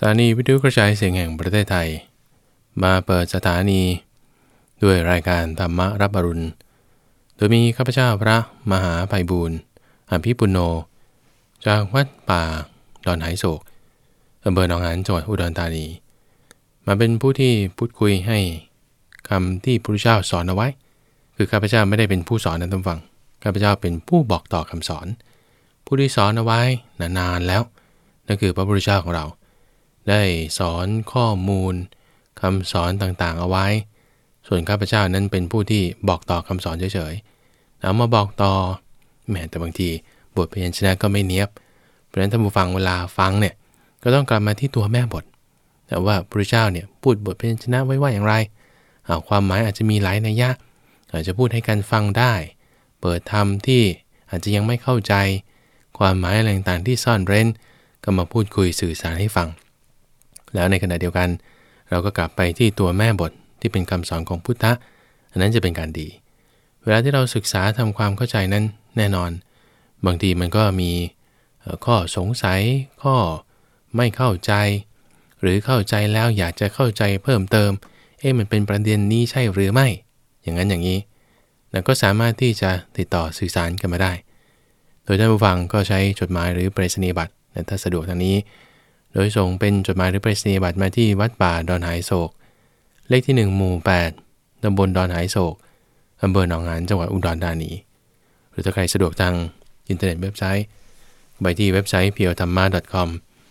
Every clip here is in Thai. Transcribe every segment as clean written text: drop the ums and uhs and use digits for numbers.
ถานีวิทยุกระจายเสียงแห่งประเทศไทยมาเปิดสถานีด้วยรายการธรรมรับอรุณโดยมีข้าพเจ้าพระมหาไพบูลย์อภิปุโนจากวัดป่าดอนไหโศกอำเภอหนองหานจังหวัดอุดรธานีมาเป็นผู้ที่พูดคุยให้คำที่พระพุทธเจ้าสอนเอาไว้คือข้าพเจ้าไม่ได้เป็นผู้สอนนะท่านฟังข้าพเจ้าเป็นผู้บอกต่อคำสอนผู้ที่สอนเอาไว้นานๆแล้วนั่นคือพระพุทธเจ้าของเราได้สอนข้อมูลคำสอนต่างๆเอาไว้ส่วนข้าพเจ้านั้นเป็นผู้ที่บอกต่อคำสอนเฉยๆเอามาบอกต่อแม้แต่บางทีบทพยัญชนะก็ไม่เนียบเพราะฉะนั้นท่านผู้ฟังเวลาฟังเนี่ยก็ต้องกลับมาที่ตัวแม่บทแต่ว่าพระพุทธเจ้าเนี่ยพูดบทพยัญชนะไว้ว่าอย่างไรความหมายอาจจะมีหลายนัยยะอาจจะพูดให้กันฟังได้เปิดธรรมที่อาจจะยังไม่เข้าใจความหมายอะไรต่างๆที่ซ่อนเร้นก็มาพูดคุยสื่อสารให้ฟังแล้วในขณะเดียวกันเราก็กลับไปที่ตัวแม่บทที่เป็นคำสอนของพุทธะอันนั้นจะเป็นการดีเวลาที่เราศึกษาทำความเข้าใจนั้นแน่นอนบางทีมันก็มีข้อสงสัยข้อไม่เข้าใจหรือเข้าใจแล้วอยากจะเข้าใจเพิ่มเติมมันเป็นประเด็นนี้ใช่หรือไม่อย่างนั้นอย่างนี้แล้วก็สามารถที่จะติดต่อสื่อสารกันมาได้โดยท่านผู้ฟังก็ใช้จดหมายหรือไปรษณียบัตรถ้าสะดวกทางนี้โดยส่งเป็นจดหมายหรือไปรษณียบัตรมาที่วัดป่าดอนไหโศกเลขที่1หมู่8ตำบลดอนไหโศกอำเภอหนองหานจังหวัดอุดรธานีหรือถ้าใครสะดวกทางอินเทอร์เน็ตเว็บไซต์ไปที่เว็บไซต์ purethama.com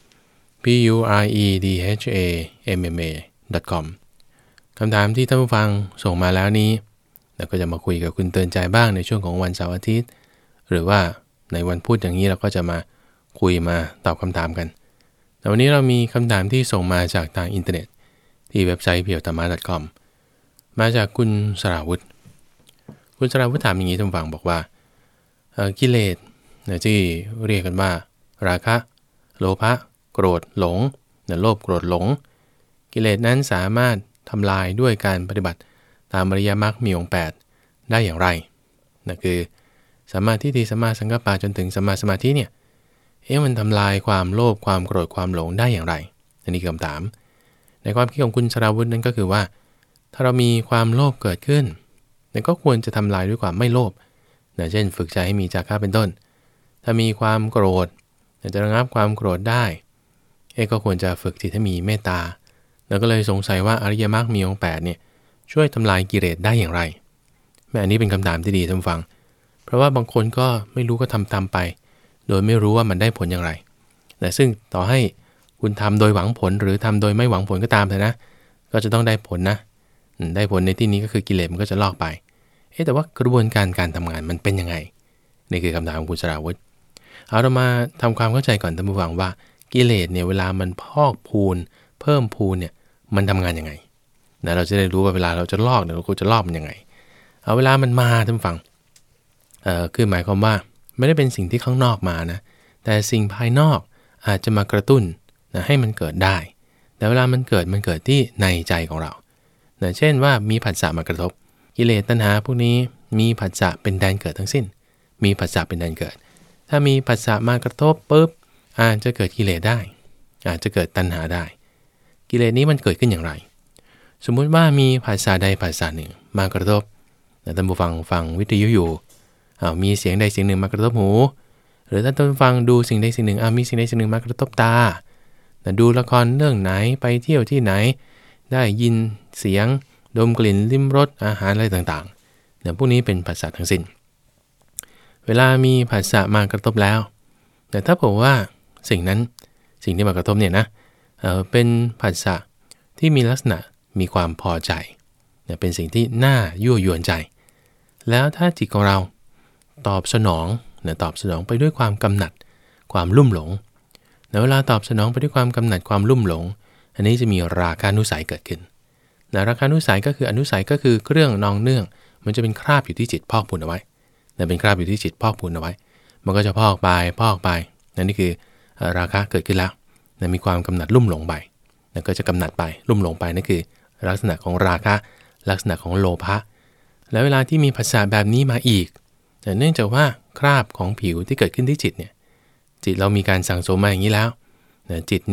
puredhamma.com คำถามที่ท่านผู้ฟังส่งมาแล้วนี้เราก็จะมาคุยกับคุณเตือนใจบ้างในช่วงของวันเสาร์อาทิตย์หรือว่าในวันพุธอย่างนี้เราก็จะมาคุยมาตอบคำถามกันแต่วันนี้เรามีคำถามที่ส่งมาจากทางอินเทอร์เน็ตที่เว็บไซต์ purethama.com มาจากคุณสราวุธคุณสราวุธถามอย่างนี้ท่านผู้ฟังบอกว่ากิเลสที่เรียกกันว่าราคะโลภะโกรธหลงโลภโกรธหลงกิเลสนั้นสามารถทำลายด้วยการปฏิบัติตามอริยมรรคมีองค์8ได้อย่างไรนั่นคือสัมมาทิฏฐิสัมมาสังกัปปะจนถึงสัมมาสมาธิเนี่ยมันทำลายความโลภความโกรธความหลงได้อย่างไรอันนี้คือคำถามในความคิดของคุณสราวุธนั้นก็คือว่าถ้าเรามีความโลภเกิดขึ้นก็ควรจะทำลายด้วยความไม่โลภเช่นฝึกใจให้มีจาคะเป็นต้นถ้ามีความโกรธจะระงับความโกรธได้ก็ควรจะฝึกจิตให้มีเมตตาแล้วก็เลยสงสัยว่าอริยมรรคมีองค์8เนี่ยช่วยทำลายกิเลสได้อย่างไรแม้อันนี้เป็นคำถามที่ดีท่านฟังเพราะว่าบางคนก็ไม่รู้ก็ทำตามไปโดยไม่รู้ว่ามันได้ผลอย่างไรแต่ซึ่งต่อให้คุณทำโดยหวังผลหรือทำโดยไม่หวังผลก็ตามเถอะนะก็จะต้องได้ผลนะได้ผลในที่นี้ก็คือกิเลสมันก็จะลอกไปแต่ว่ากระบวนการการทำงานมันเป็นยังไงนี่คือคำถามของคุณสราวุธเอาเรามาทำความเข้าใจก่อนท่านผู้ฟังว่ากิเลสเนี่ยเวลามันพอกพูนเพิ่มพูนเนี่ยมันทำงานยังไงนะเราจะได้รู้ว่าเวลาเราจะลอกเนี่ยเราควรจะลอกมันยังไงเอาเวลามันมาท่านผู้ฟังคือหมายความว่าไม่ได้เป็นสิ่งที่ข้างนอกมานะแต่สิ่งภายนอกอาจจะมากระตุ้นนะให้มันเกิดได้แต่เวลามันเกิดที่ในใจของเรานะเช่นว่ามีผัสสะมากระทบกิเลสตัณหาพวกนี้มีผัสสะเป็นแดนเกิดทั้งสิ้นมีผัสสะเป็นแดนเกิดถ้ามีผัสสะมากระทบปุ๊บอาจจะเกิดกิเลสได้อาจจะเกิดตัณหาได้กิเลสนี้มันเกิดขึ้นอย่างไรสมมุติว่ามีผัสสะใดผัสสะหนึ่งมากระทบท่านผู้ฟังวิทยุอยู่มีเสียงใดเสียงหนึ่งมากระทบหูหรือท่านผู้ฟังดูสิ่งใดสิ่งหนึ่งมีสิ่งใดสิ่งหนึ่งมากระทบตาดูละครเรื่องไหนไปเที่ยวที่ไหนได้ยินเสียงดมกลิ่นลิ้มรสอาหารอะไรต่างๆพวกนี้เป็นผัสสะทั้งสิ้นเวลามีผัสสะมากระทบแล้วแต่ถ้าบอกว่าสิ่งที่มากระทบเนี่ยนะเป็นผัสสะที่มีลักษณะมีความพอใจเป็นสิ่งที่น่ายั่วยวนใจแล้วถ้าจิตของเราตอบสนองไปด้วยความกำหนัดความลุ่มหลงเวลาตอบสนองไปด้วยความกำหนัดความลุ่มหลงอันนี้จะมีราคานุสัยเกิดขึ้นราคานุสัยก็คืออนุสัยก็คือเครื่องนองเนื่องมันจะเป็นคราบอยู่ที่จิตพอกพูนเอาไว้เป็นคราบอยู่ที่จิตพอกพูนเอาไว้มันก็จะพอกไปนั่นนี่คือราคะเกิดขึ้นแล้วมีความกำหนัดลุ่มหลงไปก็จะกำหนัดไปลุ่มหลงไปนั่นคือลักษณะของราคะลักษณะของโลภะแล้วเวลาที่มีผัสสะแบบนี้มาอีกเนื่องจากว่าคราบของผิวที่เกิดขึ้นที่จิตเนี่ยจิตเรามีการสั่งสมมาอย่างนี้แล้วจิตเนี่ย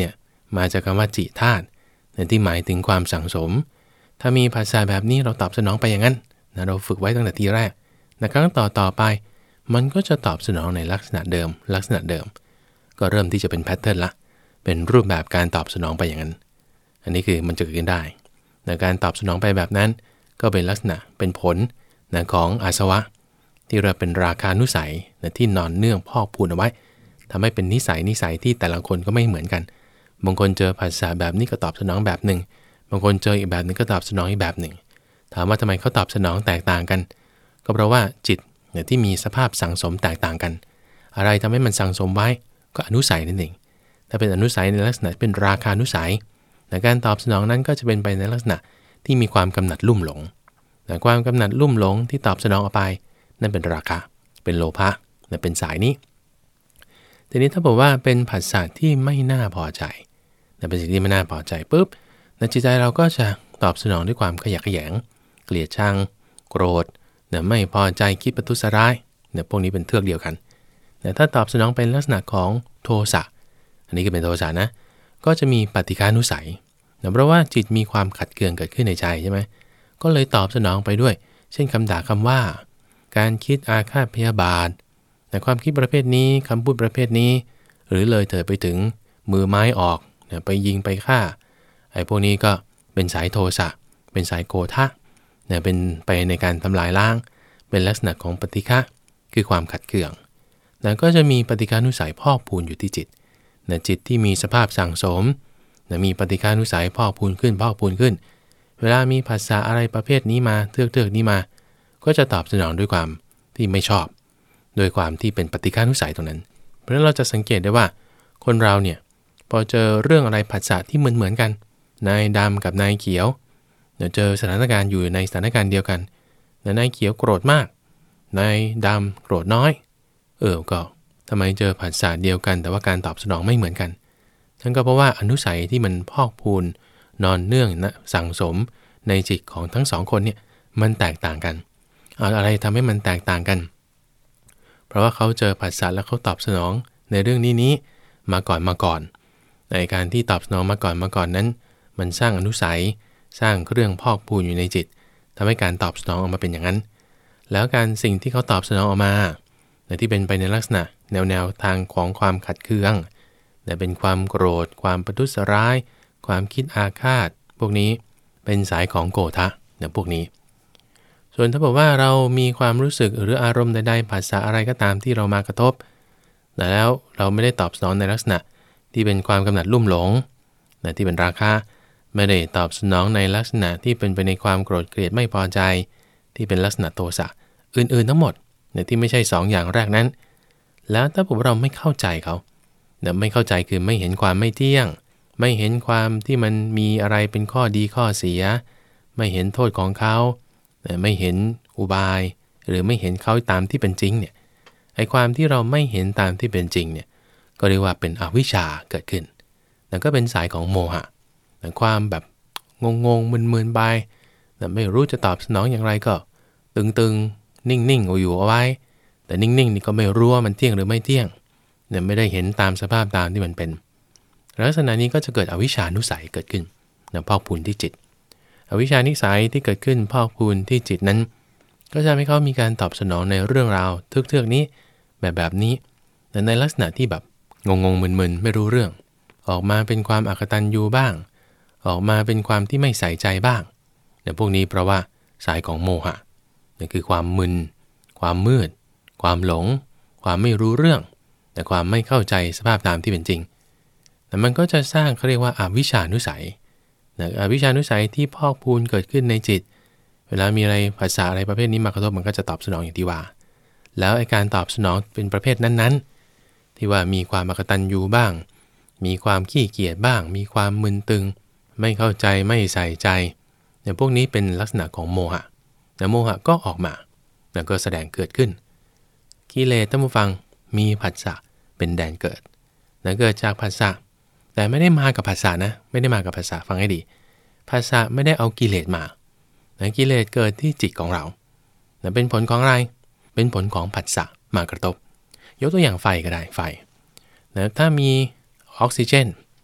มาจากคำว่าจิธาตุที่หมายถึงความสั่งสมถ้ามีผัสสะแบบนี้เราตอบสนองไปอย่างนั้นนะเราฝึกไว้ตั้งแต่ทีแรกครั้งต่อไปมันก็จะตอบสนองในลักษณะเดิมก็เริ่มที่จะเป็นแพทเทิร์นละเป็นรูปแบบการตอบสนองไปอย่างนั้นอันนี้คือมันจะเกิดขึ้นได้ในการตอบสนองไปแบบนั้นก็เป็นลักษณะเป็นผลของอาสวะที่เราเป็นราคานุสัยที่นอนเนื่องพอกพูนเอาไว้ทำให้เป็นนิสัยที่แต่ละคนก็ไม่เหมือนกันบางคนเจอผัสสะแบบนี้ก็ตอบสนองแบบหนึ่งบางคนเจออีกแบบนึงก็ตอบสนองอีกแบบหนึ่งถามว่าทำไมเขาตอบสนองแตกต่างกันก็เพราะว่าจิตที่มีสภาพสั่งสมแตกต่างกันอะไรทำให้มันสั่งสมไว้ก็อนุสัยนั่นเองถ้าเป็นอนุสัยในลักษณะเป็นราคานุสัยการตอบสนองนั้นก็จะเป็นไปในลักษณะที่มีความกำหนัดลุ่มหลงแต่ความกำหนัดลุ่มหลงที่ตอบสนองออกไปนั่นเป็นราคะเป็นโลภะเป็นสายนี้ทีนี้ถ้าบอกว่าเป็นผัสสะที่ไม่น่าพอใจเป็นสิ่งที่ไม่น่าพอใจปุ๊บจิตใจเราก็จะตอบสนองด้วยความขยะแขยงเกลียดชังโกรธไม่พอใจคิดประทุษร้ายพวกนี้เป็นเทือกเดียวกันแต่ถ้าตอบสนองเป็นลักษณะของโทสะอันนี้ก็เป็นโทสะนะก็จะมีปฏิฆานุสัยเพราะว่าจิตมีความขัดเคืองเกิดขึ้นในใจใช่ไหมก็เลยตอบสนองไปด้วยเช่นคำด่าคำว่าการคิดอาฆาตพยาบาทแต่ความคิดประเภทนี้คำพูดประเภทนี้หรือเลยเถิดไปถึงมือไม้ออกไปยิงไปฆ่าไอ้พวกนี้ก็เป็นสายโทสะเป็นสายโกฏะเป็นไปในการทำลายล้างเป็นลักษณะของปฏิฆะคือความขัดเคืองก็จะมีปฏิฆานุสัยพอกพูนอยู่ที่จิตจิตที่มีสภาพสั่งสมมีปฏิฆานุสัยพอกพูนขึ้นเวลามีภาษาอะไรประเภทนี้มาเทือกนี้มาก็จะตอบสนองด้วยความที่ไม่ชอบโดยความที่เป็นปฏิฆานุสัยตรงนั้นเพราะฉะนั้นเราจะสังเกตได้ว่าคนเราเนี่ยพอเจอเรื่องอะไรภาษาที่เหมือนกันนายดำกับนายเขียวเจอสถานการณ์อยู่ในสถานการณ์เดียวกันนายเขียวโกรธมากนายดำโกรธน้อยก็ทำไมเจอภาษาเดียวกันแต่ว่าการตอบสนองไม่เหมือนกันนั่นก็เพราะว่าอนุสัยที่มันพอกพูนนอนเนื่องสั่งสมในจิตของทั้งสองคนเนี่ยมันแตกต่างกันอะไรทำให้มันแตกต่างกันเพราะว่าเขาเจอภาษาแล้วเขาตอบสนองในเรื่องนี้มาก่อนในการที่ตอบสนองมาก่อนนั้นมันสร้างอนุสัยสร้างเครื่องพอกพูนอยู่ในจิตทำให้การตอบสนองออกมาเป็นอย่างนั้นแล้วการสิ่งที่เขาตอบสนองออกมาที่เป็นไปในลักษณะแนวทางของความขัดเคืองเป็นความโกรธความประทุษร้ายความคิดอาฆาตพวกนี้เป็นสายของโกฏะพวกนี้ส่วนถ้าบอกว่าเรามีความรู้สึกหรืออารมณ์ใดๆภาษาอะไรก็ตามที่เรามากระทบแต่แล้วเราไม่ได้ตอบสนองในลักษณะที่เป็นความกำหนัดลุ่มหลงที่เป็นราคะไม่ได้ตอบสนองในลักษณะที่เป็นไปในความโกรธเกลียดไม่พอใจที่เป็นลักษณะโทสะอื่นๆทั้งหมดที่ไม่ใช่2อย่างแรกนั้นแล้วถ้าผมเราไม่เข้าใจเขาไม่เข้าใจคือไม่เห็นความไม่เที่ยงไม่เห็นความที่มันมีอะไรเป็นข้อดีข้อเสียไม่เห็นโทษของเขาไม่เห็นอุบายหรือไม่เห็นเขาตามที่เป็นจริงเนี่ยไอ้ความที่เราไม่เห็นตามที่เป็นจริงเนี่ยก็เรียกว่าเป็นอวิชชาเกิดขึ้นนั่นก็เป็นสายของโมหะความแบบงงมึนๆไปไม่รู้จะตอบสนองอย่างไรก็ตึงๆนิ่งๆอยู่เอาไว้แต่นิ่งๆนี่ก็ไม่รู้ว่ามันเที่ยงหรือไม่เที่ยงไม่ได้เห็นตามสภาพตามที่มันเป็นลักษณะนี้ก็จะเกิดอวิชชานุสัยเกิดขึ้นพอกพูนที่จิตอวิชชานิสัยที่เกิดขึ้นพอกพูนที่จิตนั้นก็จะให้เขามีการตอบสนองในเรื่องราวเทือกนี้แบบนี้แต่ในลักษณะที่แบบงงมึนๆไม่รู้เรื่องออกมาเป็นความอกตัญญูบ้างออกมาเป็นความที่ไม่ใส่ใจบ้างพวกนี้เพราะว่าสายของโมหะนั่นคือความมึนความมืดความหลงความไม่รู้เรื่องแต่ความไม่เข้าใจสภาพตามที่เป็นจริงแต่มันก็จะสร้างเขาเรียกว่าอวิชชานุสัยอวิชชานุสัยที่พอกพูนเกิดขึ้นในจิตเวลามีอะไรภาษาอะไรประเภทนี้มากระทบมันก็จะตอบสนองอย่างที่ว่าแล้วไอ้การตอบสนองเป็นประเภทนั้นๆที่ว่ามีความอกตัญญูบ้างมีความขี้เกียจบ้างมีความมึนตึงไม่เข้าใจไม่ใส่ใจพวกนี้เป็นลักษณะของโมหะโมหะก็ออกมาแล้วก็แสดงเกิดขึ้นกิเลสท่านผู้ฟังมีผัสสะเป็นแดนเกิดเกิดจากผัสสะแต่ไม่ได้มากับผัสสะนะไม่ได้มากับผัสสะฟังให้ดีผัสสะไม่ได้เอากิเลสมากิเลสเกิดที่จิตของเราเป็นผลของอะไรเป็นผลของผัสสะมากระทบยกตัวอย่างไฟก็ได้ไฟถ้ามีออกซิเจน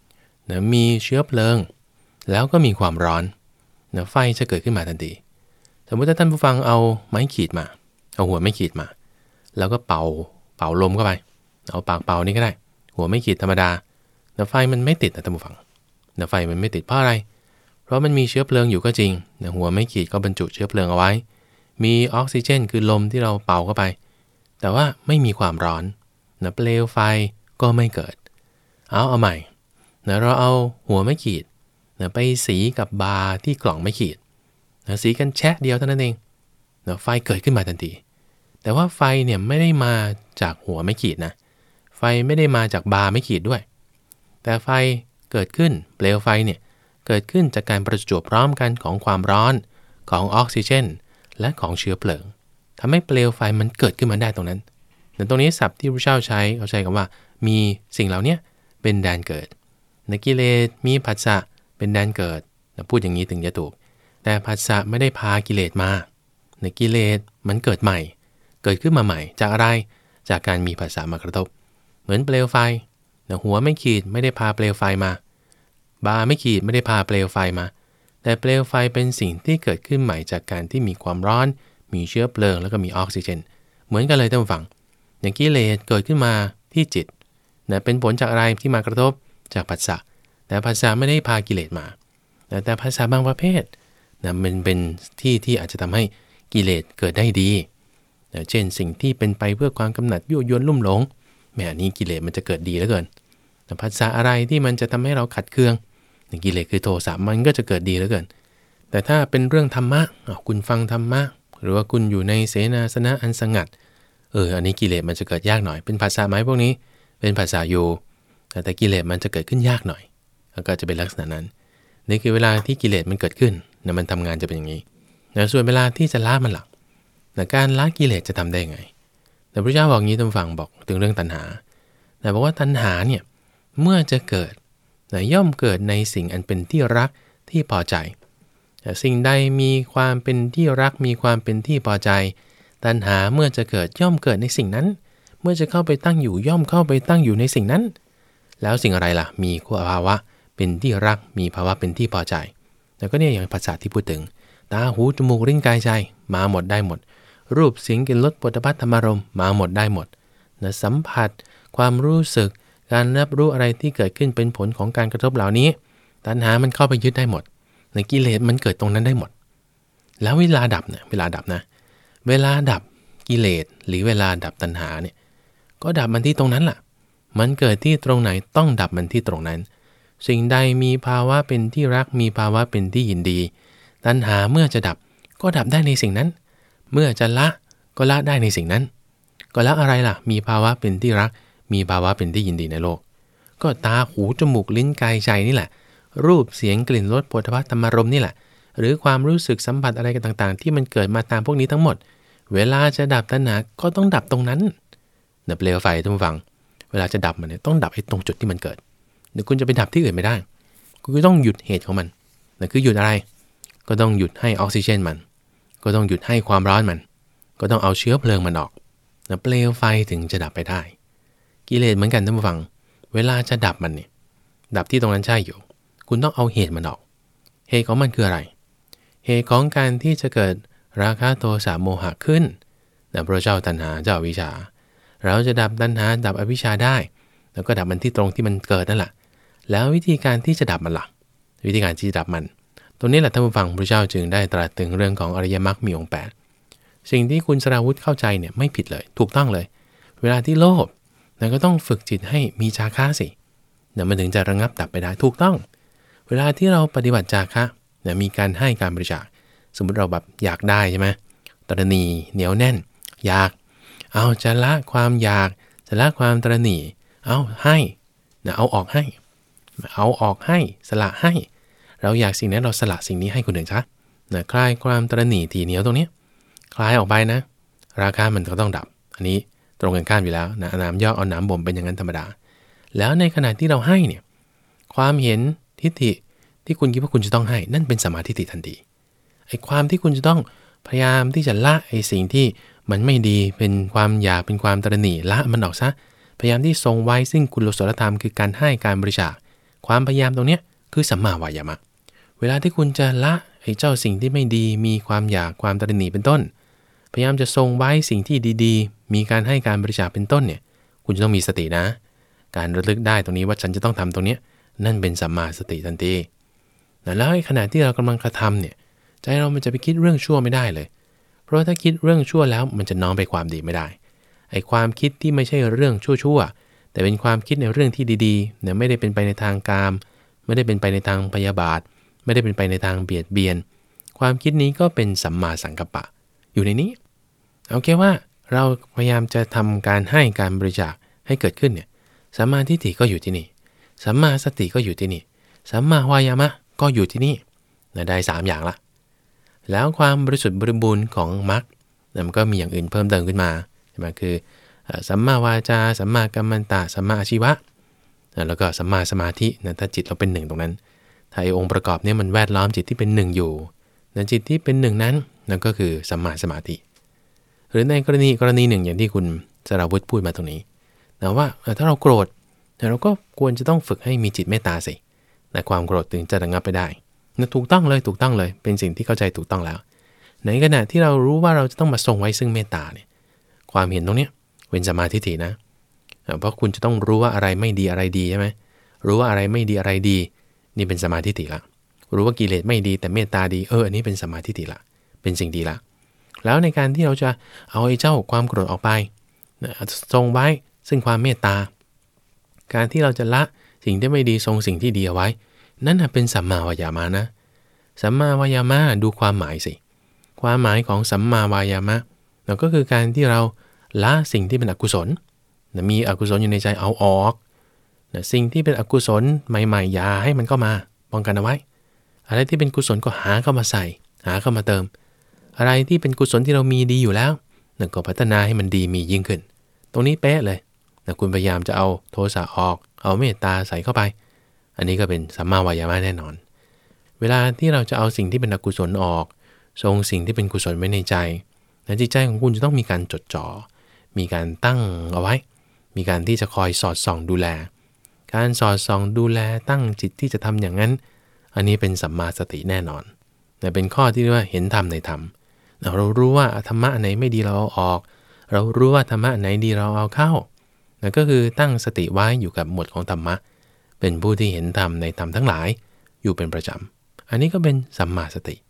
นะมีเชื้อเพลิงแล้วก็มีความร้อนนะไฟจะเกิดขึ้นมาทันทีสมมติถ้าท่านผู้ฟังเอาไม้ขีดมาเอาหัวไม้ขีดมาแล้วก็เป่าลมเข้าไปเอาปากเป่านี่ก็ได้หัวไม้ขีดธรรมดานะไฟมันไม่ติดนะท่านผู้ฟังนะไฟมันไม่ติดเพราะอะไรเพราะมันมีเชื้อเพลิงอยู่ก็จริงนะหัวไม้ขีดก็บรรจุเชื้อเพลิงเอาไว้มีออกซิเจนคือลมที่เราเป่าเข้าไปแต่ว่าไม่มีความร้อนนะเปลวไฟก็ไม่เกิดเอาใหม่นะเราเอาหัวไม้ขีดนะไปสีกับบาร์ที่กล่องไม้ขีดนะสีกันแชะเดียวเท่านั้นเองนะไฟเกิดขึ้นมาทันทีแต่ว่าไฟเนี่ยไม่ได้มาจากหัวไม้ขีดนะไฟไม่ได้มาจากบาร์ไม้ขีดด้วยแต่ไฟเกิดขึ้นเปลวไฟเนี่ยเกิดขึ้นจากการประจวบพร้อมกันของความร้อนของออกซิเจนและของเชื้อเพลิงทำให้เปลวไฟมันเกิดขึ้นมาได้ตรงนั้นแต่ตรงนี้ศัพท์ที่พระเจ้าใช้เขาใช้คำว่ามีสิ่งเหล่านี้เป็นแดนเกิดในกิเลสมีผัสสะเป็นแดนเกิดพูดอย่างนี้ถึงจะถูกแต่ผัสสะไม่ได้พากิเลสมาในกิเลสมันเกิดใหม่เกิดขึ้นมาใหม่จากอะไรจากการมีผัสสะมากระทบเหมือนเปลวไฟหัวไม่ขีดไม่ได้พาเปลวไฟมาบาไม่ขีดไม่ได้พาเปลวไฟมาแต่เปลวไฟเป็นสิ่งที่เกิดขึ้นใหม่จากการที่มีความร้อนมีเชื้อเพลิงแล้วก็มีออกซิเจนเหมือนกันเลยท่านผู้ฟังอย่างกิเลสเกิดขึ้นมาที่จิตเป็นผลจากอะไรที่มากระทบจากผัสสะแต่ผัสสะไม่ได้พากิเลสมาแต่ผัสสะบางประเภทมันเป็นที่อาจจะทำให้กิเลสเกิดได้ดีเช่นสิ่งที่เป็นไปเพื่อความกำหนัดยั่วยวนลุ่มหลงแม้นี้กิเลสมันจะเกิดดีเหลือเกินแต่ผัสสะอะไรที่มันจะทำให้เราขัดเคืองกิเลสคือโทสะมันก็จะเกิดดีเหลือเกินแต่ถ้าเป็นเรื่องธรรมะคุณฟังธรรมะหรือว่าคุณอยู่ในเสนาสนะอันสงัดอันนี้กิเลสมันจะเกิดยากหน่อยเป็นผัสสะไหมพวกนี้เป็นผัสสะอยู่แต่กิเลสมันจะเกิดขึ้นยากหน่อยแล้วก็จะเป็นลักษณะนั้นนี่คือเวลาที่กิเลสมันเกิดขึ้นมันทำงานจะเป็นอย่างนี้ส่วนเวลาที่จะละมันหลักการละกิเลสจะทำได้ยังไงแต่พระเจ้าบอกงี้ท่านฟังบอกถึงเรื่องตัณหาบอกว่าตัณหาเนี่ยเมื่อจะเกิดย่อมเกิดในสิ่งอันเป็นที่รักที่พอใจสิ่งใดมีความเป็นที่รักมีความเป็นที่พอใจตัณหาเมื่อจะเกิดย่อมเกิดในสิ่งนั้นเมื่อจะเข้าไปตั้งอยู่ย่อมเข้าไปตั้งอยู่ในสิ่งนั้นแล้วสิ่งอะไรล่ะมีภาวะเป็นที่รักมีภาวะเป็นที่พอใจแล้วก็เนี่ยอย่างภาษาที่พูดถึงตาหูจมูกลิ้นกายใจมาหมดได้หมดรูปเสียงกลิ่นรสโผฏฐัพพะธรรมารมณ์มาหมดได้หมดสัมผัสความรู้สึกการรับรู้อะไรที่เกิดขึ้นเป็นผลของการกระทบเหล่านี้ตัณหามันเข้าไปยึดได้หมดในกิเลสมันเกิดตรงนั้นได้หมดแล้วเวลาดับเวลาดับกิเลสหรือเวลาดับตัณหาเนี่ยก็ดับมันที่ตรงนั้นล่ะมันเกิดที่ตรงไหนต้องดับมันที่ตรงนั้นสิ่งใดมีภาวะเป็นที่รักมีภาวะเป็นที่ยินดีตัณหาเมื่อจะดับก็ดับได้ในสิ่งนั้นเมื่อจะละก็ละได้ในสิ่งนั้นก็ละอะไรล่ะมีภาวะเป็นที่รักมีภาวะเป็นที่ยินดีในโลกก็ตาหูจมูกลิ้นกายใจนี่แหละรูปเสียงกลิ่นรสโผฏฐัพพะธรรมารมณ์นี่แหละหรือความรู้สึกสัมผัสอะไรกันต่างๆที่มันเกิดมาตามพวกนี้ทั้งหมดเวลาจะดับตัณหาก็ต้องดับตรงนั้นเปลวไฟท่านผู้ฟังเวลาจะดับมันเนี่ยต้องดับไอ้ตรงจุดที่มันเกิดเดี๋ยวคุณจะไปดับที่อื่นไม่ได้คุณก็ต้องหยุดเหตุของมันนั่นคือหยุดอะไรก็ต้องหยุดให้ออกซิเจนมันก็ต้องหยุดให้ความร้อนมันก็ต้องเอาเชื้อเพลิงมันออกเปลวไฟถึงจะดับไปได้กิเลสเหมือนกันท่านผู้ฟังเวลาจะดับมันเนี่ยดับที่ตรงนั้นใช่อยู่คุณต้องเอาเหตุมันออกเหตุของมันคืออะไรเหตุของการที่จะเกิดราคะโทสะโมหะขึ้นพระเจ้าตัณหาเจ้าอวิชชาเราจะดับตัณหาดับอวิชชาได้แล้วก็ดับมันที่ตรงที่มันเกิดนั่นแหละแล้ววิธีการที่จะดับมันล่ะวิธีการที่จะดับมันตรงนี้แหละท่านผู้ฟังพระเจ้าจึงได้ตรัสถึงเรื่องของอริยมรรคมีองค์8สิ่งที่คุณสราวุธเข้าใจเนี่ยไม่ผิดเลยถูกต้องเลยเวลาที่โลภก็ต้องฝึกจิตให้มีจาคะสิมันถึงจะระงับดับไปได้ถูกต้องเวลาที่เราปฏิบัติจาคะมีการให้การบริจาคสมมุติเราแบบอยากได้ใช่ไหมตระหนี่เหนียวแน่นอยากเอาจะละความอยากจะละความตระหนี่เอาให้เอาออกให้สละให้เราอยากสิ่งนี้เราสละสิ่งนี้ให้คนอื่นซะคลายความตระหนี่ทีเหนียวตรงนี้คลายออกไปนะราคามันก็ต้องดับอันนี้ตรงกันข้ามอยู่แล้วน้ำย่อเอาน้ำบ่มเป็นอย่างนั้นธรรมดาแล้วในขณะที่เราให้เนี่ยความเห็นทิฏฐิที่คุณคิดว่าคุณจะต้องให้นั่นเป็นสัมมาทิฏฐิทันทีไอ้ความที่คุณจะต้องพยายามที่จะละไอ้สิ่งที่มันไม่ดีเป็นความอยากเป็นความตระหนี่ละมันออกซะพยายามที่ทรงไว้ซึ่งกุศลธรรมคือการให้การบริจาคความพยายามตรงเนี้ยคือสัมมาวายามะเวลาที่คุณจะละไอ้เจ้าสิ่งที่ไม่ดีมีความอยากความตระหนี่เป็นต้นพยายามจะทรงไว้สิ่งที่ดีๆมีการให้การบริจาคเป็นต้นเนี่ยคุณจะต้องมีสตินะการระลึกได้ตรงนี้ว่าฉันจะต้องทำตรงนี้นั่นเป็นสัมมาสติทันทีแล้วในขณะที่เรากำลังกระทำเนี่ยใจเรามันจะไปคิดเรื่องชั่วไม่ได้เลยเพราะถ้าคิดเรื่องชั่วแล้วมันจะน้อมไปความดีไม่ได้ไอ้ความคิดที่ไม่ใช่เรื่องชั่วๆแต่เป็นความคิดในเรื่องที่ดีๆเนี่ยไม่ได้เป็นไปในทางกามไม่ได้เป็นไปในทางพยาบาทไม่ได้เป็นไปในทางเบียดเบียนความคิดนี้ก็เป็นสัมมาสังกัปปะอยู่ในนี้เอาแค่ว่าเราพยายามจะทำการให้การบริจาคให้เกิดขึ้นเนี่ยสัมมาทิฏฐิก็อยู่ที่นี่สัมมาสติก็อยู่ที่นี่สัมมาวายามะก็อยู่ที่นี่ได้3อย่างละแล้วความบริสุทธิ์บริบูรณ์ของมรรคมันก็มีอย่างอื่นเพิ่มเติมขึ้นมาใช่ไหมคือสัมมาวาจาสัมมากัมมันตะสัมมาอาชีวะแล้วก็สัมมาสมาธิถ้าจิตเราเป็นหนึ่งตรงนั้นถ้าไอ้องค์ประกอบนี้มันแวดล้อมจิตที่เป็นหนึ่งอยู่จิตที่เป็นหนึ่งนั้นนั่นก็คือสัมมาสมาธิหรือในกรณีหนึ่งอย่างที่คุณสราวุธพูดมาตรงนี้นะว่าถ้าเราโกรธเราก็ควรจะต้องฝึกให้มีจิตเมตตาสิแต่ความโกรธถึงจะระงับไปได้นะถูกต้องเลยเป็นสิ่งที่เข้าใจถูกต้องแล้วในขณะที่เรารู้ว่าเราจะต้องมาทรงไว้ซึ่งเมตตาเนี่ยความเห็นตรงเนี้ยเป็นสัมมาทิฏฐินะเพราะคุณจะต้องรู้ว่าอะไรไม่ดีอะไรดีใช่ไหมรู้ว่าอะไรไม่ดีอะไรดีนี่เป็นสัมมาทิฏฐิละรู้ว่ากิเลสไม่ดีแต่เมตตาดีอันนี้เป็นสัมมาทิฏฐิละเป็นสิ่งดีละแล้วในการที่เราจะเอาไอ้เจ้าความโกรธออกไปทรงไว้ซึ่งความเมตตาการที่เราจะละสิ่งที่ไม่ดีทรงสิ่งที่ดีเอาไว้นั่นเป็นสัมมาวายามะนะสัมมาวายามะดูความหมายสิความหมายของสัมมาวายามะนั่นก็คือการที่เราละสิ่งที่เป็นอกุศลมีอกุศลอยู่ในใจเอาออกสิ่งที่เป็นอกุศลใหม่ๆอย่าให้มันเข้ามาป้องกันเอาไว้อะไรที่เป็นกุศลก็หาเข้ามาใส่หาเข้ามาเติมอะไรที่เป็นกุศลที่เรามีดีอยู่แล้วนั่นก็พัฒนาให้มันดีมียิ่งขึ้นตรงนี้เป๊ะเลยคุณพยายามจะเอาโทสะออกเอาเมตตาใส่เข้าไปอันนี้ก็เป็นสัมมาวายามะแน่นอนเวลาที่เราจะเอาสิ่งที่เป็นอกุศลออกทรงสิ่งที่เป็นกุศลไว้ในใจจิตใจของคุณจะต้องมีการจดจ่อมีการตั้งเอาไว้มีการที่จะคอยสอดส่องดูแลการสอดส่องดูแลตั้งจิตที่จะทำอย่างนั้นอันนี้เป็นสัมมาสติแน่นอนแต่เป็นข้อที่เรียกว่าเห็นธรรมในธรรมเรารู้ว่าธรรมะไหนไม่ดีเราเอาออกเรารู้ว่าธรรมะไหนดีเราเอาเข้านั่นก็คือตั้งสติไว้อยู่กับหมวดของธรรมะเป็นผู้ที่เห็นธรรมในธรรมทั้งหลายอยู่เป็นประจำอันนี้ก็เป็นสัมมาสติ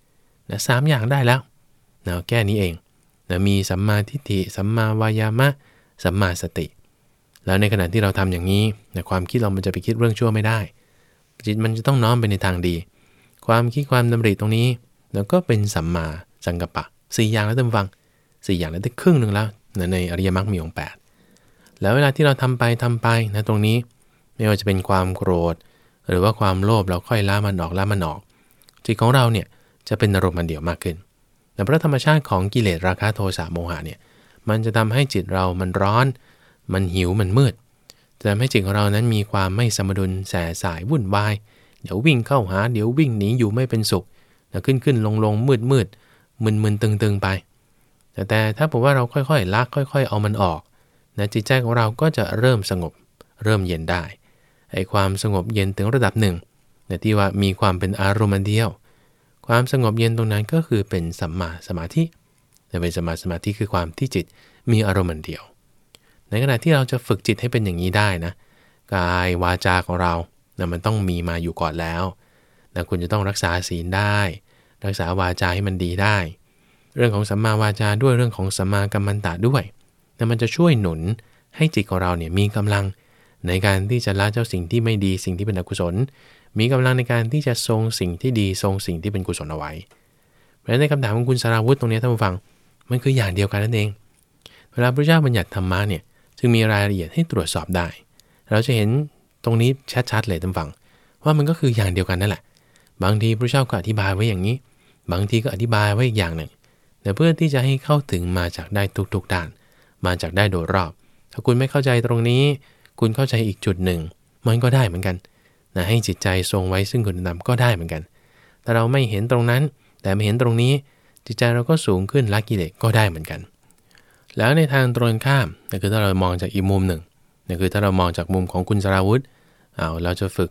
3อย่างได้แล้วแค่นี้เองมีสัมมาทิฏฐิสัมมาวายามะสัมมาสติแล้วในขณะที่เราทำอย่างนี้ความคิดเรามันจะไปคิดเรื่องชั่วไม่ได้จิตมันจะต้องน้อมไปในทางดีความคิดความดำริตรงนี้แล้วก็เป็นสัมมาสังกัปปะ4อย่างแล้วท่านฟัง4อย่างแล้วได้ครึ่งนึงแล้วในอริยมรรคมีองค์8แล้วเวลาที่เราทำไปตรงนี้ไม่ว่าจะเป็นความโกรธหรือว่าความโลภเราค่อยละมันออกจิตของเราเนี่ยจะเป็นอารมณ์มันเดียวมากขึ้นแต่เพราะธรรมชาติของกิเลสราคะโทสะโมหะเนี่ยมันจะทำให้จิตเรามันร้อนมันหิวมันมืดจะทำให้จิตของเรานั้นมีความไม่สมดุลแสสายวุ่นวายเดี๋ยววิ่งเข้าหาเดี๋ยววิ่งหนีอยู่ไม่เป็นสุขขึ้นลงมืดมึนตึงไปแต่ถ้าผมว่าเราค่อยๆละค่อยๆเอามันออกจิตใจของเราก็จะเริ่มสงบเริ่มเย็นได้ไอ้ความสงบเย็นถึงระดับหนึ่งที่ว่ามีความเป็นอารมณ์เดียวความสงบเย็นตรงนั้นก็คือเป็นสัมมาสมาธิเป็นสัมมาสมาธิคือความที่จิตมีอารมณ์เดียวในขณะที่เราจะฝึกจิตให้เป็นอย่างนี้ได้นะกายวาจาของเรามันต้องมีมาอยู่ก่อนแล้วคุณจะต้องรักษาศีลได้รักษาวาจาให้มันดีได้เรื่องของสัมมาวาจาด้วยเรื่องของสัมมากัมมันตะด้วยมันจะช่วยหนุนให้จิตของเราเนี่ยมีกำลังในการที่จะละเจ้าสิ่งที่ไม่ดีสิ่งที่เป็นอกุศลมีกำลังในการที่จะทรงสิ่งที่ดีทรงสิ่งที่เป็นกุศลเอาไว้เพราะฉะนั้นในคำถามของคุณสราวุธตรงนี้ท่านผู้ฟังมันคืออย่างเดียวกันนั่นเองเวลาพระเจ้าบัญญัติธรรมะเนี่ยจึงมีรายละเอียดให้ตรวจสอบได้เราจะเห็นตรงนี้ชัดๆเลยท่านฟังว่ามันก็คืออย่างเดียวกันนั่นแหละบางทีพระเจ้าก็อธิบายไว้อย่างนี้บางทีก็อธิบายไว้อีกอย่างหนึ่งแต่เพื่อที่จะให้เข้าถึงมาจากได้ทุกๆด้านมาจากได้โดยรอบถ้าคุณไม่เข้าใจตรงนี้คุณเข้าใจอีกจุดหนึ่งมันก็ได้เหมือนกันให้จิตใจทรงไว้ซึ่งคุณธรรมก็ได้เหมือนกันแต่เราไม่เห็นตรงนั้นแต่ไม่เห็นตรงนี้จิตใจเราก็สูงขึ้นละกิเลสก็ได้เหมือนกันแล้วในทางตรงข้ามคือถ้าเรามองจากอีกมุมหนึ่งคือถ้าเรามองจากมุมของคุณสราวุธเราจะฝึก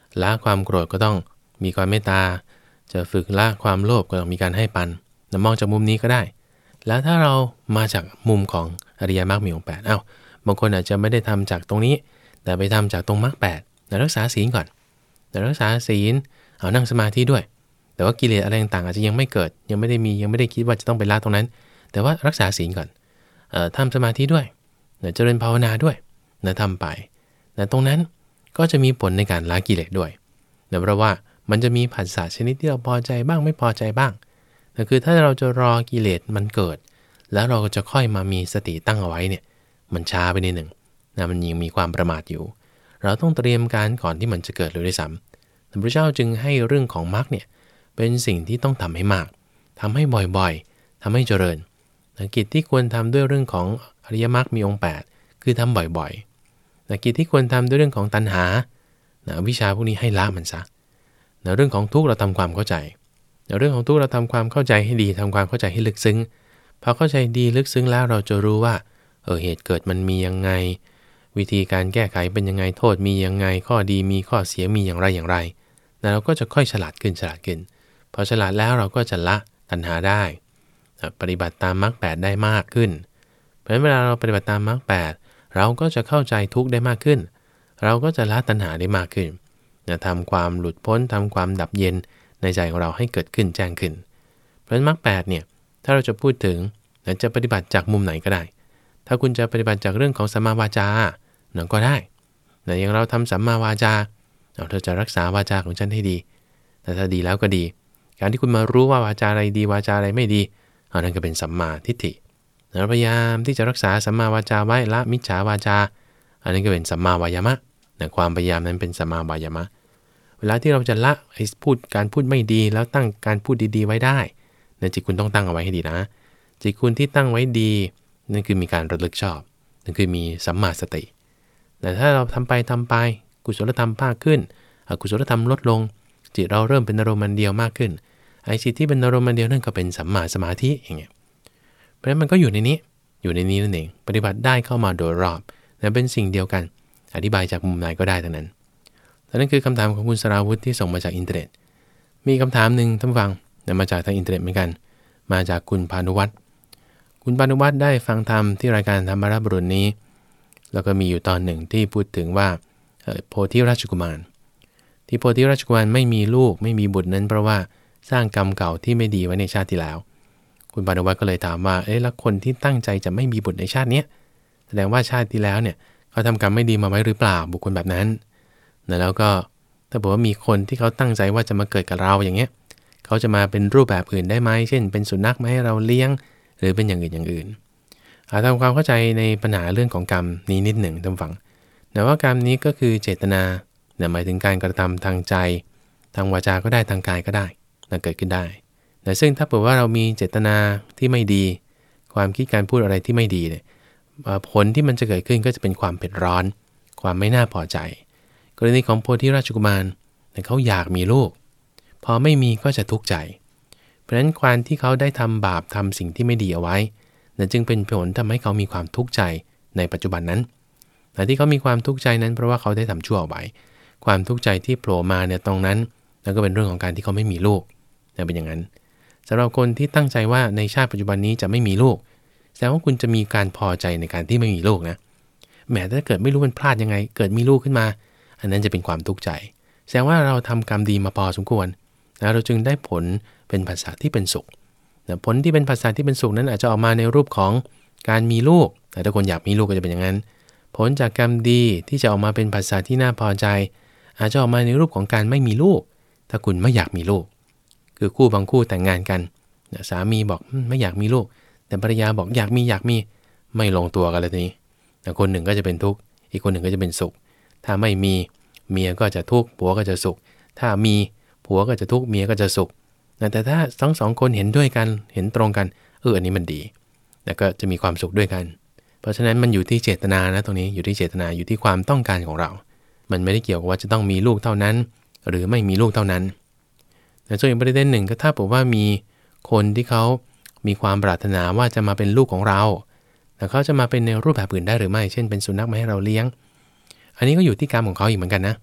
ละความโกรธก็ต้องมีความเมตตาจะฝึกละความโลภก็ต้องมีการให้ปันมองจากมุมนี้ก็ได้แล้วถ้าเรามาจากมุมของอริยมรรคมีองค์8บางคนอาจจะไม่ได้ทำจากตรงนี้แต่ไปทำจากตรงมรรค8รักษาศีลก่อนรักษาศีลเอานั่งสมาธิด้วยแต่ว่ากิเลสอะไรต่างๆอาจจะยังไม่เกิดยังไม่ได้คิดว่าจะต้องไปละตรงนั้นแต่ว่ารักษาศีลก่อนทำสมาธิด้วยเจริญภาวนาด้วยทำไปตรงนั้นก็จะมีผลในการละกิเลสด้วยเพราะว่ามันจะมีผัสสะชนิดที่เราพอใจบ้างไม่พอใจบ้างแต่คือถ้าเราจะรอกิเลสมันเกิดแล้วเราก็จะค่อยมามีสติตั้งเอาไว้เนี่ยมันช้าไปนิดหนึ่งมันยังมีความประมาทอยู่เราต้องเตรียมการก่อนที่มันจะเกิดเลยด้วยซ้ำพระพุทธเจ้าจึงให้เรื่องของมรรคเนี่ยเป็นสิ่งที่ต้องทำให้มากทำให้บ่อยๆทำให้เจริญกิจที่ควรทำด้วยเรื่องของอริยมรรคมีองค์8คือทำบ่อยๆกิจที่ควรทำด้วยเรื่องของตัณหาวิชาพวกนี้ให้ละมันซะเรื่องของทุกข์เราทำความเข้าใจเรื่องของทุกข์เราทำความเข้าใจให้ดีทำความเข้าใจให้ลึกซึ้งพอเข้าใจดีลึกซึ้งแล้วเราจะรู้ว่าเหตุเกิดมันมียังไงวิธีการแก้ไขเป็นยังไงโทษมียังไงข้อดีมีข้อเสียมีอย่างไรแล้วเราก็จะค่อยฉลาดขึ้นพอฉลาดแล้วเราก็จะละตัณหาได้ปฏิบัติตามมรรค8ได้มากขึ้นเพราะฉะนั้นเวลาเราปฏิบัติตามมรรค8เราก็จะเข้าใจทุกข์ได้มากขึ้นเราก็จะละตัณหาได้มากขึ้นทำความหลุดพ้นทำความดับเย็นในใจของเราให้เกิดขึ้นแจ้งขึ้นเพราะฉะนั้นมรรค8เนี่ยถ้าเราจะพูดถึงจะปฏิบัติจากมุมไหนก็ได้ถ้าคุณจะปฏิบัติจากเรื่องของสัมมาวาจาก็ได้อย่างเราทำสัมมาวาจาเธอจะรักษาวาจาของฉันให้ดีแต่ถ้าดีแล้วก็ดีการที่คุณมารู้ว่าวาจาอะไรดีวาจาอะไรไม่ดีนั่นก็เป็นสัมมาทิฏฐิเราพยายามที่จะรักษาสัมมาวาจาไว้ละมิจฉาวาจาอันนี้ก็เป็นสัมมาวายามะความพยายามนั้นเป็นสัมมาวายามะเวลาที่เราจะละการพูดไม่ดีแล้วตั้งการพูดดีๆไว้ได้จิตคุณต้องตั้งเอาไว้ให้ดีนะจิตคุณที่ตั้งไว้ดีนั่นคือมีการระลึกชอบนั่นคือมีสัมมาสติแต่ถ้าเราทำไปกุศลธรรมมากขึ้นอกุศลธรรมลดลงจิตเราเริ่มเป็นอารมณ์เดียวมากขึ้นจิตที่เป็นอารมณ์เดียวนั่นก็เป็นสัมมาสมาธิอย่างเงี้ยเพราะฉะนั้นมันก็อยู่ในนี้นั่นเองปฏิบัติได้เข้ามาโดยรอบและเป็นสิ่งเดียวกันอธิบายจากมุมไหนก็ได้ทั้งนั้นนั่นคือคำถามของคุณสราวุธที่ส่งมาจากอินเทอร์เน็ตมีคำถามหนึ่งท่านฟังมาจากทางอินเทอร์เน็ตเหมือนกันมาจากคุณพานุวัฒน์คุณพานุวัฒน์ได้ฟังธรรมที่รายการธรรมรับบุรุษนี้แล้วก็มีอยู่ตอนหนึ่งที่พูดถึงว่าโพธิราชกุมารที่โพธิราชกุมารไม่มีลูกไม่มีบุตรนั้นเพราะว่าสร้างกรรมเก่าที่ไม่ดีไว้ในชาติที่แล้วคุณพานุวัฒน์ก็เลยถามว่าแล้วคนที่ตั้งใจจะไม่มีบุตรในชาตินี้แสดงว่าชาติที่แล้วเนี่ยเขาทำกรรมไม่ดีมาไว้หรือเปล่าบุคคลแบบนั้นแล้วก็ถ้าบอกว่ามีคนที่เขาตั้งใจว่าจะมาเกิดกับเราอย่างเงี้ยเขาจะมาเป็นรูปแบบอื่นได้ไหมเช่นเป็นสุนัขมาให้เราเลี้ยงหรือเป็นอย่างอื่นทำความเข้าใจในปัญหาเรื่องของกรรมนี้นิดหนึ่งท่านฟังแต่ว่ากรรมนี้ก็คือเจตนาหมายถึงการกระทำทางใจทางวาจาก็ได้ทางกายก็ได้เกิดขึ้นได้แต่ซึ่งถ้าเกิดว่าเรามีเจตนาที่ไม่ดีความคิดการพูดอะไรที่ไม่ดีเนี่ยผลที่มันจะเกิดขึ้นก็จะเป็นความเผ็ดร้อนความไม่น่าพอใจกรณีของโพธิราชกุมารเขาอยากมีลูกพอไม่มีก็จะทุกข์ใจเพราะฉะนั้นความที่เขาได้ทำบาปทำสิ่งที่ไม่ดีเอาไว้จึงเป็นผลทำให้เขามีความทุกข์ใจในปัจจุบันนั้นแต่ที่เขามีความทุกข์ใจนั้นเพราะว่าเขาได้ทำชั่วเอาไว้ความทุกข์ใจที่โผล่มาเนี่ยตรงนั้นแล้วก็เป็นเรื่องของการที่เขาไม่มีลูกเป็นอย่างนั้นสำหรับคนที่ตั้งใจว่าในชาติปัจจุบันนี้จะไม่มีลูกแสดงว่าคุณจะมีการพอใจในการที่ไม่มีลูกนะแม้ถ้าเกิดไม่รู้มันพลาดยังไงเกิดมีลูกขึ้นมาอันนั้นจะเป็นความทุกข์ใจแสดงว่าเราทำกรรมดีมาพอสมควรแล้วเราจึงได้ผลเป็นภาษาที่เป็นสุขผลที่เป็นภาษาที่เป็นสุขนั้นอาจจะออกมาในรูปของการมีลูกแต่ถ้าคนอยากมีลูกก็จะเป็นอย่างนั้นผลจากกรรมดีที่จะออกมาเป็นภาษาที่น่าพอใจอาจจะออกมาในรูปของการไม่มีลูกถ้าคุณไม่อยากมีลูกคือคู่บางคู่แต่งงานกันสามีบอกไม่อยากมีลูกแต่ภรรยาบอกอยากมีไม่ลงตัวกันเลยทีนี้แต่คนหนึ่งก็จะเป็นทุกข์อีกคนหนึ่งก็จะเป็นสุขถ้าไม่มีเมียก็จะทุกข์ผัวก็จะสุขถ้ามีผัวก็จะทุกข์เมียก็จะสุขแต่ถ้าทั้งสองคนเห็นด้วยกันเห็นตรงกันอันนี้มันดีแล้วก็จะมีความสุขด้วยกันเพราะฉะนั้นมันอยู่ที่เจตนานะตรงนี้อยู่ที่เจตนาอยู่ที่ความต้องการของเรามันไม่ได้เกี่ยวกับว่าจะต้องมีลูกเท่านั้นหรือไม่มีลูกเท่านั้นแต่ส่วนอีกประเด็นหนึ่งก็ถ้าบอกว่ามีคนที่เขามีความปรารถนาว่าจะมาเป็นลูกของเราแต่เขาจะมาเป็นในรูปแบบอื่นได้หรือไม่เช่นเป็นสุนัขมาให้เราเลี้ยงอันนี้ก็อยู่ที่กรรมของเขาอีกเหมือนกันนะ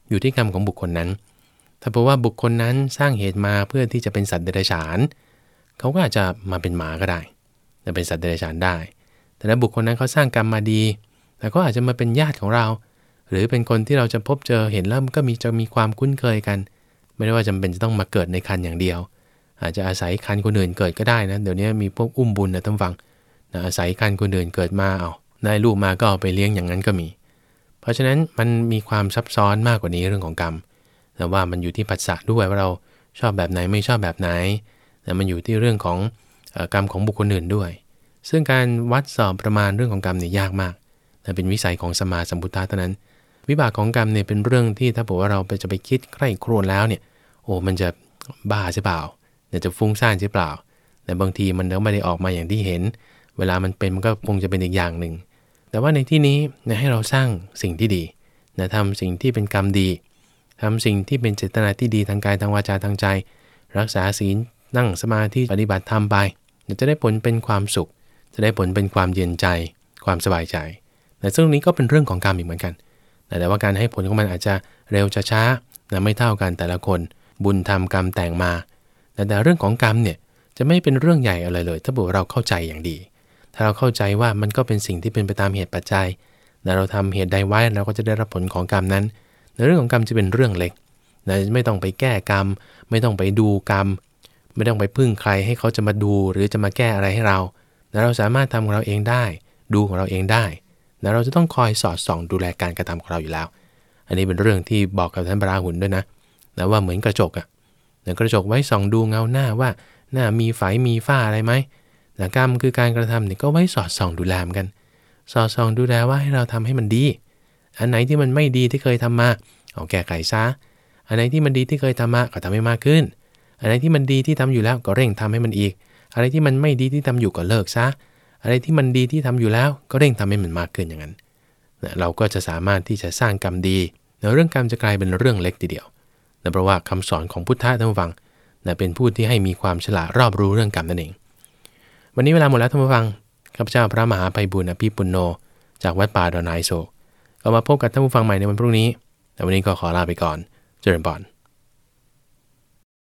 อยู่ที่กรรมของบุคคลนั้นถ้าบอกว่าบุคคลนั้นสร้างเหตุมาเพื่อที่จะเป็นสัตว์เดรัจฉานเขาก็อาจจะมาเป็นหมาก็ได้จะเป็นสัตว์เดรัจฉานได้แต่ถ้าบุคคลนั้นเขาสร้างกรรมมาดีแต่ก็อาจจะมาเป็นญาติของเราหรือเป็นคนที่เราจะพบเจอเห็นแล้วก็จะมีความคุ้นเคยกันไม่ได้ว่าจำเป็นจะต้องมาเกิดในครรภ์อย่างเดียวอาจจะอาศัยครรภ์คนอื่นเกิดก็ได้นะเดี๋ยวนี้มีพวกอุ้มบุญนะท่านฟังนะอาศัยครรภ์คนอื่นเกิดมาได้ลูกมาก็เอาไปเลี้ยงอย่างนั้นก็มีเพราะฉะนั้นมันมีความซับซ้อนมากกว่านี้เรื่องของกรรมแต่ว่ามันอยู่ที่ปัจจัยด้วยว่าเราชอบแบบไหนไม่ชอบแบบไหนแต่มันอยู่ที่เรื่องของกรรมของบุคคลอื่นด้วยซึ่งการวัดสอบประมาณเรื่องของกรรมเนี่ยยากมากแต่เป็นวิสัยของสัมมาสัมพุทธะเท่านั้นวิบากของกรรมเนี่ยเป็นเรื่องที่ถ้าบอกว่าเราจะไปคิดใคร่ครวญแล้วเนี่ยมันจะบ้าใช่เปล่าเนี่ยจะฟุ้งซ่านใช่เปล่าแต่บางทีมันก็ไม่ได้ออกมาอย่างที่เห็นเวลามันเป็นมันก็คงจะเป็นอีกอย่างหนึ่งแต่ว่าในที่นี้ให้เราสร้างสิ่งที่ดีทำสิ่งที่เป็นกรรมดีทำสิ่งที่เป็นเจตนาที่ดีทางกายทางวาจาทางใจรักษาศีลนั่งสมาธิปฏิบัติธรรมไปจะได้ผลเป็นความสุขจะได้ผลเป็นความเย็นใจความสบายใจแต่ซึ่งนี้ก็เป็นเรื่องของกรรมอีกเหมือนกันแต่ว่าการให้ผลของมันอาจจะเร็วจะช้าไม่เท่ากันแต่ละคนบุญทำกรรมแต่งมาแต่เรื่องของกรรมเนี่ยจะไม่เป็นเรื่องใหญ่อะไรเลยถ้าเราเข้าใจอย่างดีถ้าเราเข้าใจว่ามันก็เป็นสิ่งที่เป็นไปตามเหตุปัจจัยเราทำเหตุใดไว้เราก็จะได้รับผลของกรรมนั้นในเรื่องของกรรมจะเป็นเรื่องเล็กไม่ต้องไปแก้กรรมไม่ต้องไปดูกรรมไม่ต้องไปพึ่งใครให้เขาจะมาดูหรือจะมาแก้อะไรให้เราเราสามารถทำของเราเองได้ดูของเราเองได้เราจะต้องคอยสอดส่องดูแลการกระทำของเราอยู่แล้วอันนี้เป็นเรื่องที่บอกกับท่านพระราหุลด้วยนะว่าเหมือนกระจกกระจกไว้ส่องดูเงาหน้าว่าหน้ามีไฝมีฝ้าอะไรไหมกรรมคือการกระทำเนี่ยก็ไว้สอดส่องดูแลเหมือนกันสอดส่องดูแลว่าให้เราทำให้มันดีอันไหนที่มันไม่ดีที่เคยทำมาเอาแก้ไขซะอันไหนที่มันดีที่เคยทำมาก็ทำให้มากขึ้นอันไหนที่มันดีที่ทำอยู่แล้วก็เร่งทำให้มันอีกอะไรที่มันไม่ดีที่ทำอยู่ก็เลิกซะอะไรที่มันดีที่ทำอยู่แล้วก็เร่งทำให้มันมากขึ้นอย่างนั้นเราก็จะสามารถที่จะสร้างกรรมดีเรื่องกรรมจะกลายเป็นเรื่องเล็กทีเดียวเพราะว่าคำสอนของพุทธะท่านผู้ฟังเป็นผู้ที่ให้มีความฉลาดรอบรู้เรื่องกรรมนั่นเองวันนี้เวลาหมดแล้วท่านผู้ฟังข้าพเจ้าพระมหาไพบูลย์อภิปุณโญจากวัดป่าดอนไฮโซก็มาพบกับท่านผู้ฟังใหม่ในวันพรุ่งนี้แต่วันนี้ก็ขอลาไปก่อนเจริญพร